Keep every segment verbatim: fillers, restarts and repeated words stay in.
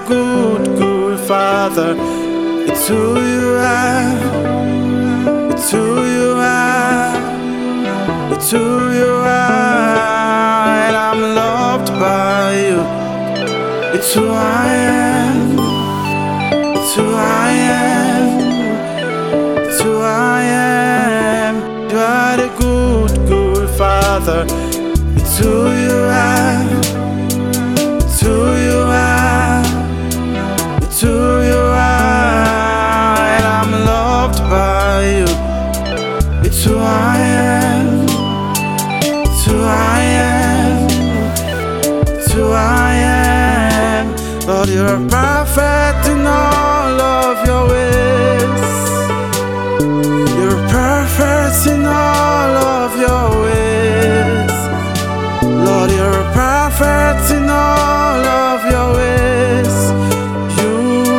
good, good Father. It's who you are. It's who you are. It's who you are. And I'm loved by you. It's who I am. It's who I am. It's who I am. You are the good, good Father. It's who you are. It's who you are. It's who you are. And I'm loved by you. It's who I am. It's who I am. It's who I am. Lord, you're perfect in all of your ways. You're perfect in all of your ways. Lord, you're perfect in all of your ways. You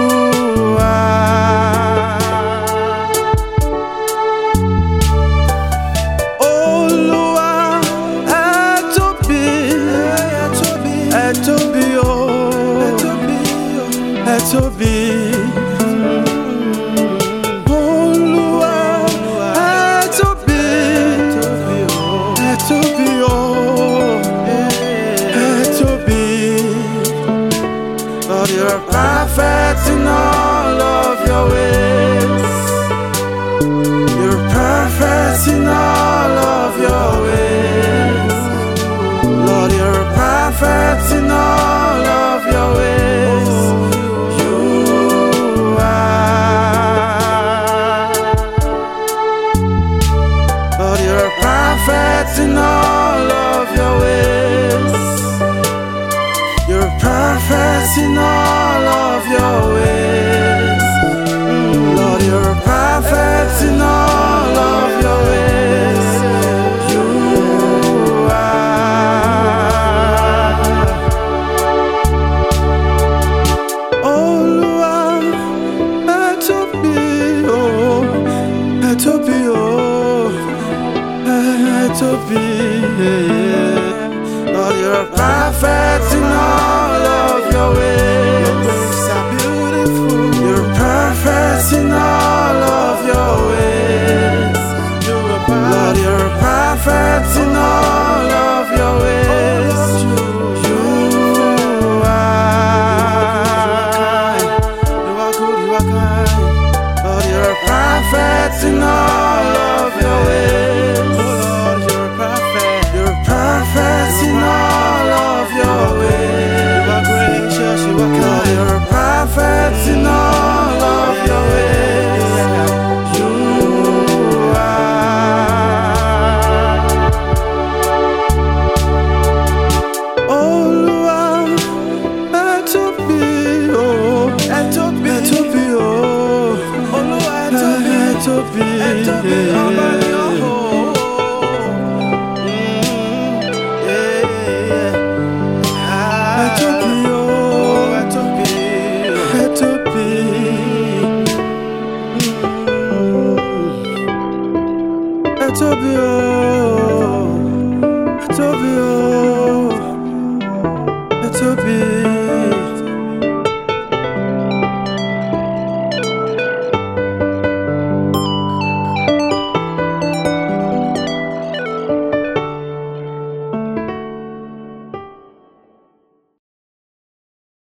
are. Olúwa, ẹ tóbi, ẹ tóbi o, ẹ tóbi. Olúwa, ẹ tóbi, ẹ tóbi o. Lord, you're perfect in all of your ways. You're perfect in all of your ways. Lord, you're perfect in all of your ways. You are. Lord, you're perfect in all of your ways. You're perfect in all of your ways. Lord, you're perfect in all of your ways. You are. Olúwa, ẹ tóbi o, ẹ tóbi o, ẹ tóbi. Lord, you're perfect in all of your ways. Are beautiful. You're perfect in all of your ways. Lord, you're perfect in all of your ways. You are. You are good, you are kind. Lord, you're perfect in all of your ways. Lord, you're perfect. You're perfect in all of your ways. You are gracious, you are kind. You're perfect in all of your ways. You are. Olúwa, ẹ tóbi o, ẹ tóbi, ẹ tóbi o. Olúwa, ẹ tóbi, ẹ tóbi, ẹ tóbi, ọba ni ó hó. Ẹ tóbi o, ẹ tóbi o.